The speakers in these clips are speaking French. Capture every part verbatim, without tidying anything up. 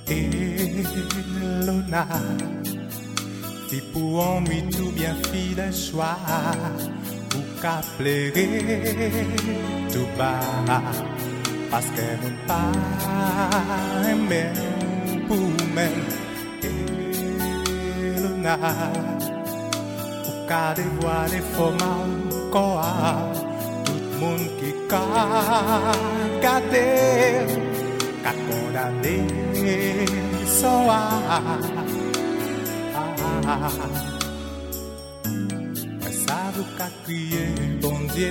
Elona, si pour ennui tout bien fidèle soir, ou qu'à pleurer tout bas, parce qu'elle n'a pas aimé pour même. Elona, ou qu'à dévoiler format encore, tout le monde qui a gardé, qui a condamné son art. Mais ça vous qu'a crié, bon Dieu.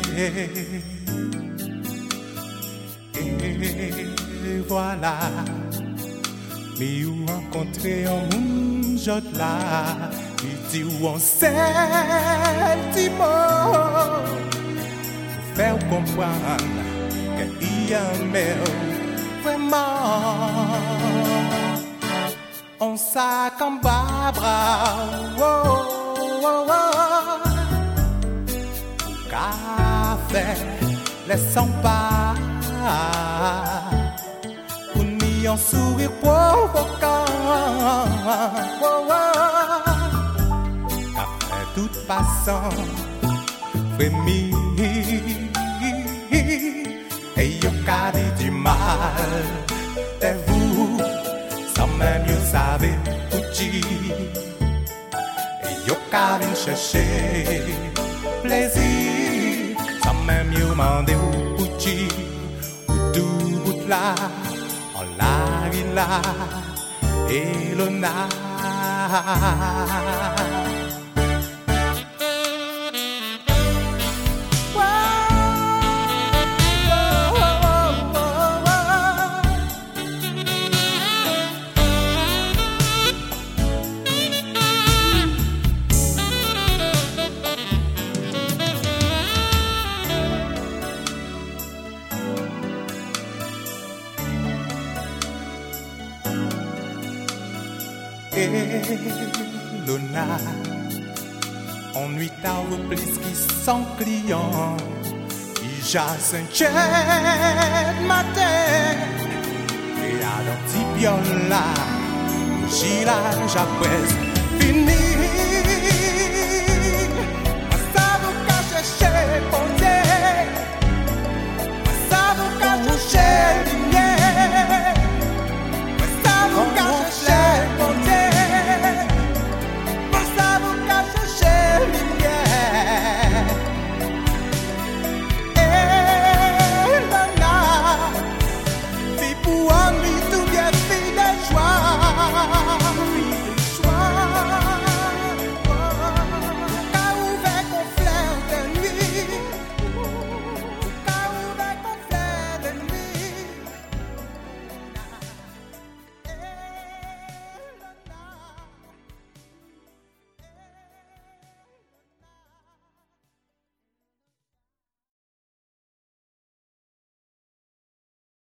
Et voilà, mais où rencontrer un monde là, il dit où on sait, petit mot, pour faire comprendre qu'il y a un mère vraiment. On sac en bas, oh, oh, oh. Café, laissons pas. Pour nous un sourire provocant, oh, oh. Après toute façon, frémir, et y'a qu'à dire du mal, c'est vous. Sans même vous savez tout dire. Et yo qu'à venir chercher plaisir. Sans même vous demander où pour dire. Où tout bout là, en la vie là, et l'honneur. Elona, ennui t'a plus qui sont clients, il jase un jet matin, et à l'antibiole là, j'y la j'apprécie.